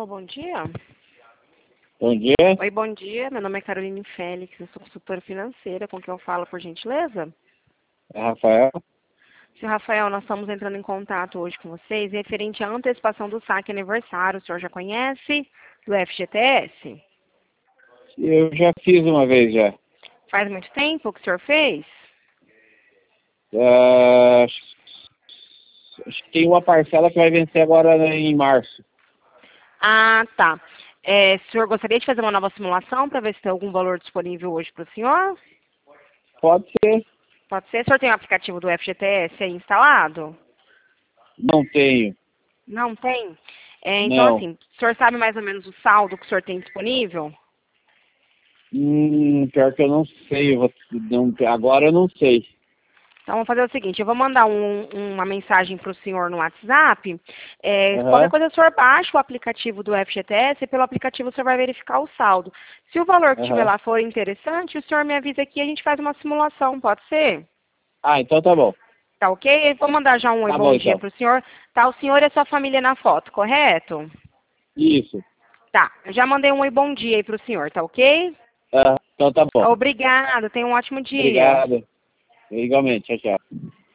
Alô, bom dia. Bom dia, Oi, bom dia. Meu nome é Caroline Félix, eu sou consultora financeira. Com quem eu falo, por gentileza? é Rafael. Senhor Rafael, nós estamos entrando em contato hoje com vocês referente à antecipação do saque aniversário. O senhor já conhece do FGTS? Eu já fiz uma vez já. Faz muito tempo que o senhor fez? Acho que tem uma parcela que vai vencer agora em março. Ah, tá. O senhor gostaria de fazer uma nova simulação para ver se tem algum valor disponível hoje para o senhor? Pode ser. Pode ser. O senhor tem o aplicativo do FGTS aí instalado? Não tenho. Não tem? Então, Não. assim, o senhor sabe mais ou menos o saldo que o senhor tem disponível? Pior que eu não sei. Agora eu não sei. Então, vamos fazer o seguinte, eu vou mandar uma mensagem para o senhor no WhatsApp. Qualquer Aham, coisa, o senhor baixa o aplicativo do FGTS e pelo aplicativo o senhor vai verificar o saldo. Se o valor que tiver aham. lá for interessante, o senhor me avisa aqui e a gente faz uma simulação, pode ser? Ah, então tá bom. Tá ok? Eu vou mandar já um oi, Tá bom bom dia então. para o senhor. Tá o senhor e a sua família na foto, correto? Isso. Tá, eu já mandei um oi, bom dia aí para o senhor, tá ok? Então tá bom. Obrigado, tenha um ótimo dia. Obrigado. Igualmente. Tchau, tchau.